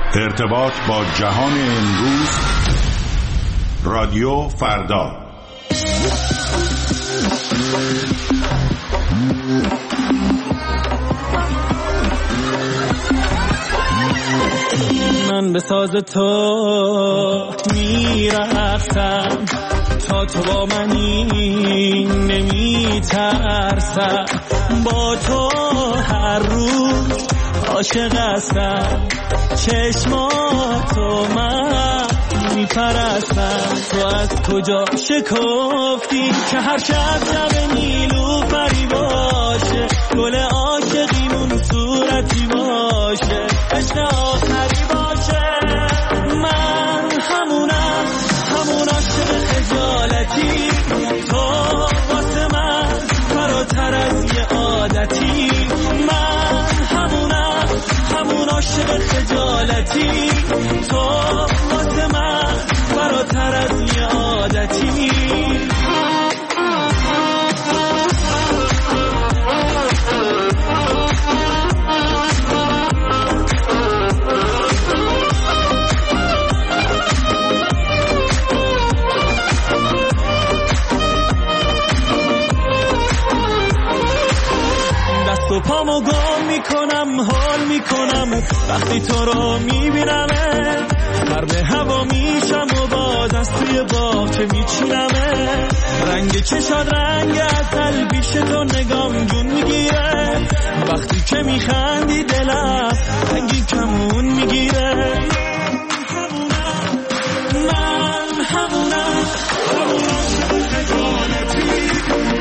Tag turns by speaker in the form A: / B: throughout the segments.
A: ارتباط با جهان امروز، رادیو فردا.
B: من به ساز تو میرقصم، تا تو با منی نمیترسم، با تو هر روز عاشق هستم، چشماتو من میپرستم. تو از کجا شکفتی که هر شب شب نیلوفری باشه، گل عاشقیمون صورتی باشه، عشق آخری باشه. من همونم، همون عاشق خجالتی، تو واسه من فراتر از یه عادتی. من همونم، همون عاشق خجالتی، تو واسه من فراتر از یه عادتی. دست و پامو گم میکنم، حال میکنم وقتی تو رو میبینمه، غرق هوا میشم و باز از توی باغچه میچینمه. رنگ چشات رنگ عسل، پیش تو نگام جون میگیره، وقتی که میخندی دلم رنگی کمون میگیره. من همونم، همون خجالتی،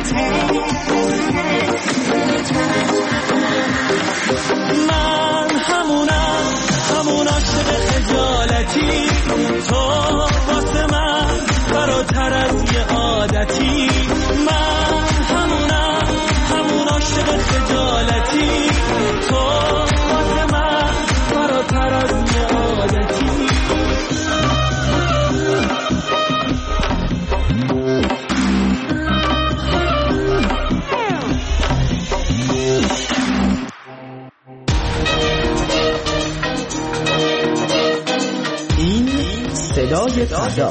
B: من همونم، همون عاشق خجالتی، تو واسه من فراتر از یه عادتی. من همونم، همون عاشق خجالتی، تو واسه من فراتر از یه عادتی.
C: صدای فردا،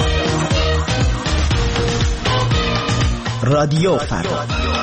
C: رادیو فردا.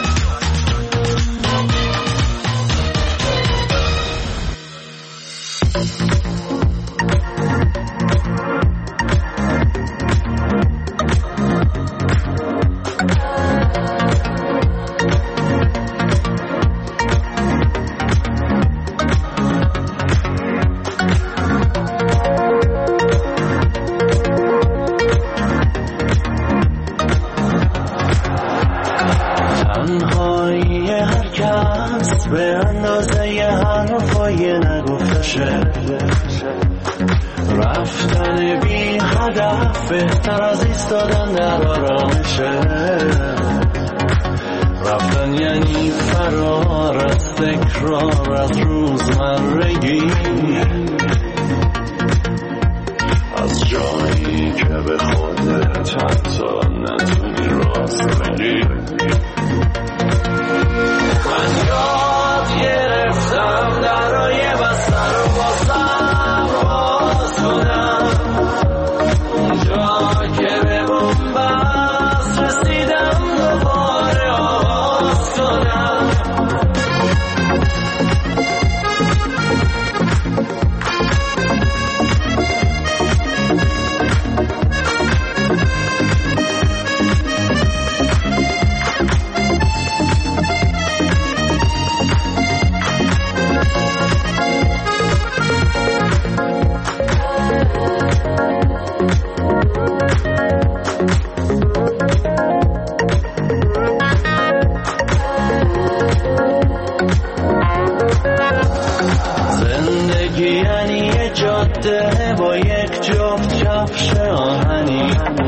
D: به اندازه یه حرفای نگفتشه، رفتن بی هدف بهتر از ایستادن در آرامشه. رفتن یعنی فرار از تکرار، از روزمرگی، از جایی که به خودت حتی نتونی راست بگی. من یاد گرفتم درای بستر رو بازم باز کنم، اونجا که به بنبست رسیدم دوباره آغاز کنم. با یک جفت کفش آهنی،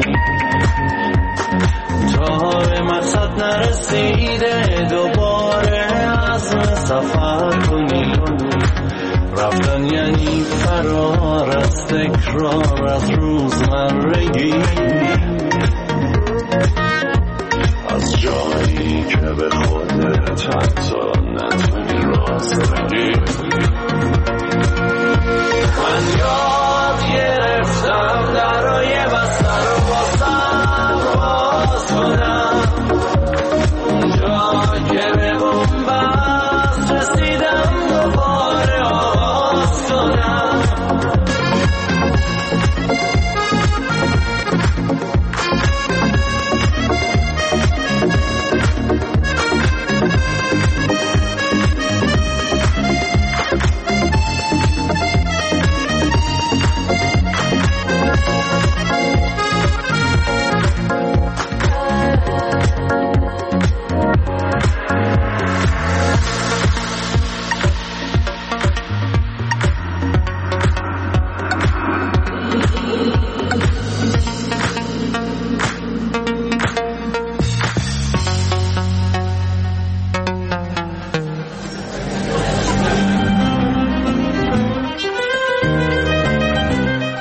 D: تا به مقصد نرسیده دوباره عزم سفر کنی. رفتن یعنی فرار از تکرار، از روزمرگی، از جایی که به خودت حتی نتونی راست بگی. من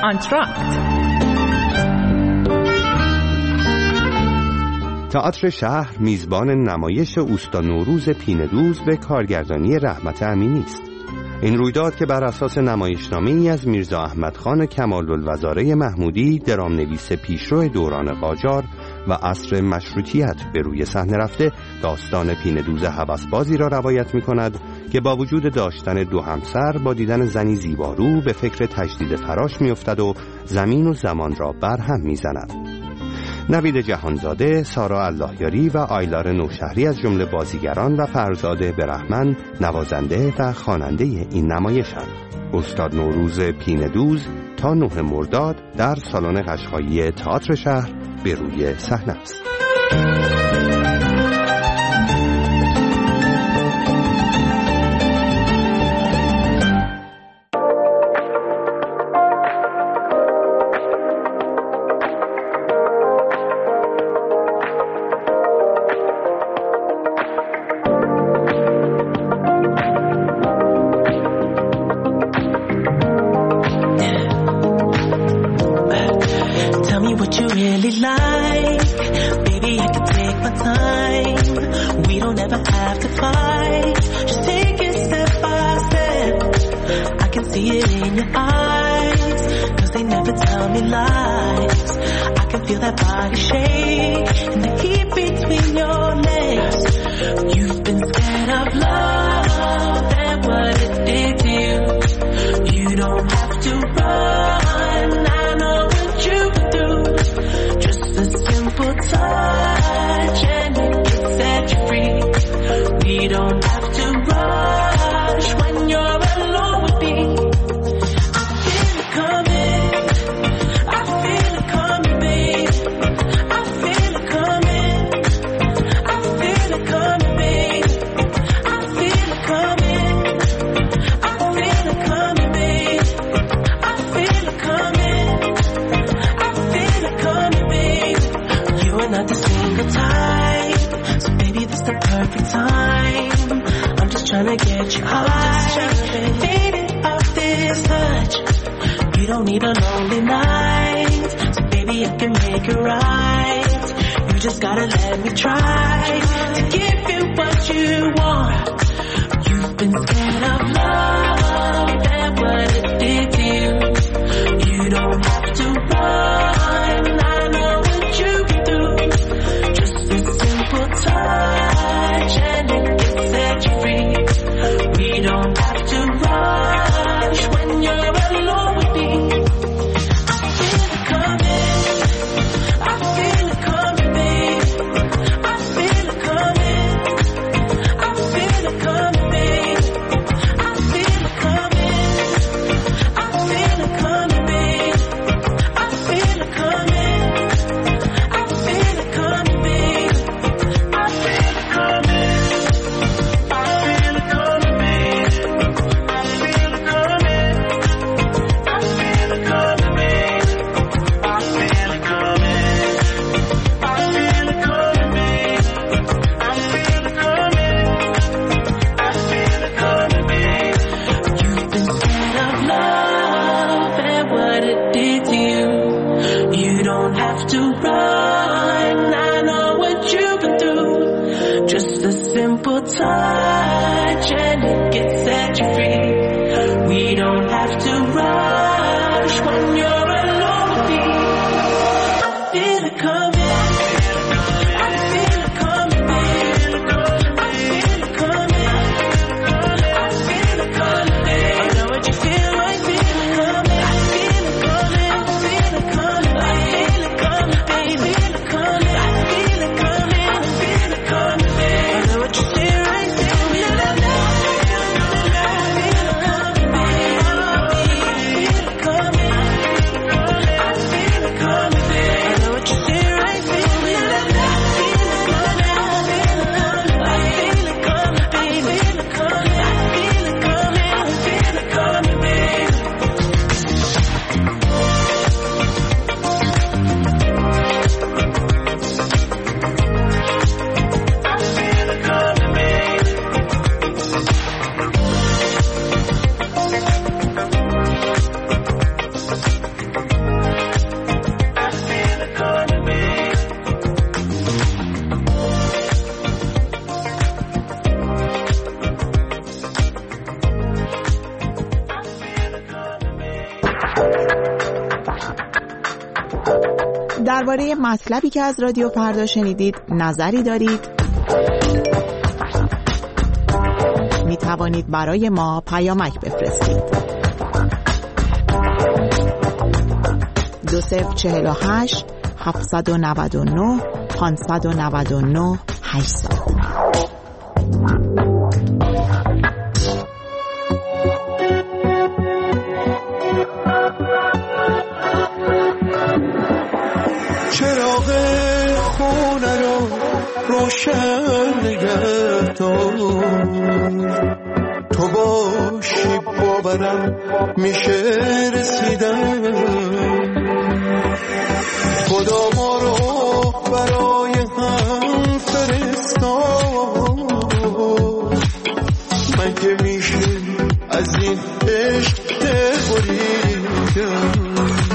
E: انتراکت.
F: تئاتر شهر میزبان نمایش اوستا نوروز پینه‌دوز به کارگردانی رحمت امینی است. این رویداد که بر اساس نمایشنامه‌ای از میرزا احمدخان کمال‌الوزاره محمودی، درام‌نویس پیشرو دوران قاجار و عصر مشروطیت به روی صحنه رفته، داستان پینه‌دوز هوسبازی را روایت می‌کند که با وجود داشتن دو همسر با دیدن زنی زیبارو به فکر تجدید فراش می‌افتد و زمین و زمان را برهم می‌زند. نوید جهانزاده، سارا اللهیاری و آیلار نوشهری از جمله بازیگران و فرزاد برهمن نوازنده و خواننده این نمایشند. استاد نوروز پینه‌دوز تا 9 مرداد در سالن قشقایی تئاتر شهر به روی صحنه است.
C: درباره مطلبی که از رادیو فردا شنیدید نظری دارید؟ می توانید برای ما پیامک بفرستید. 2048 799 599 800.
E: چراغ خونه رو روشن نگه دار، تو باشی باورم میشه رسیدن. خدا ما رو برای هم فرستاد، مگه میشه از این عشق دل بریدن.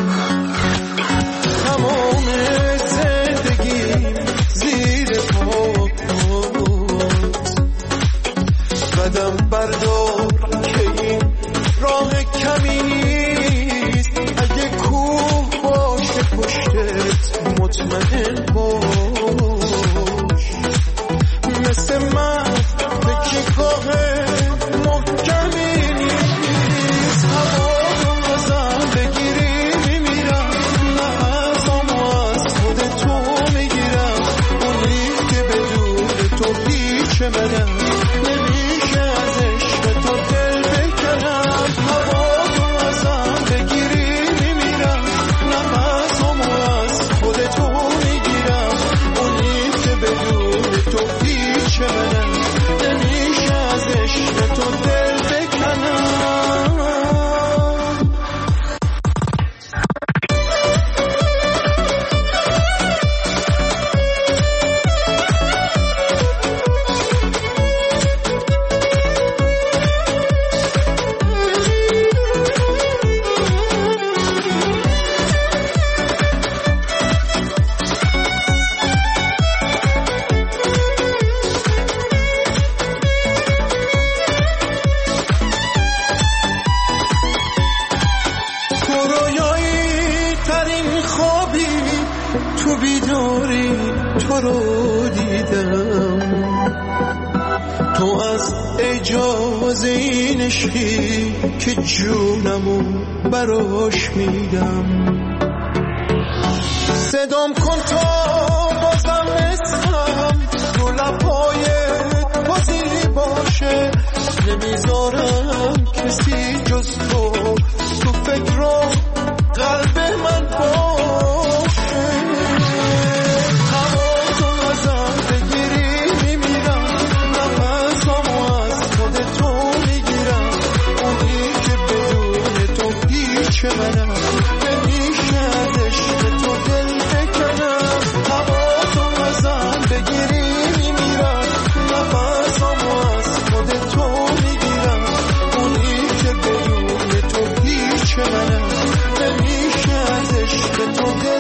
E: تمام زندگی زیر پات، قدم بردار که این راه کمی نیست. اگه کوه باشه پشتت مطمئن باش، مثل من تکیگاه محکمی نیست. هوا رو ازم بگیری میمیرم، نفسامو از خود تو میگیرم. اونی که بدون تو هیچ منم، نمیشه از عشق تو دل بکنم. هوا رو ازم بگیری میمیرم، نفسامو از خود تو میگیرم. اونی که بدون تو هیچ منم، نمیشه از عشق تو دل بکنم. تو بیداری تو رو دیدم، تو از اجازه این عشقی که جونمو براش میدم. صدام کن تا بازم اسمم رو لبایت بازی باشه. نمیذارم کسی جز تو تو فکر رو قلب من باشه. هوا تو ازم بگیری میمیرم، نفسامو از خود تو میگیرم. اونی که بدون تو هیچ منم، نمیشه از عشق تو دل بکنم. هوا تو ازم بگیری میمیرم، نفسامو از خود تو میگیرم. اونی که بدون تو هیچ منم، نمیشه از عشق تو دل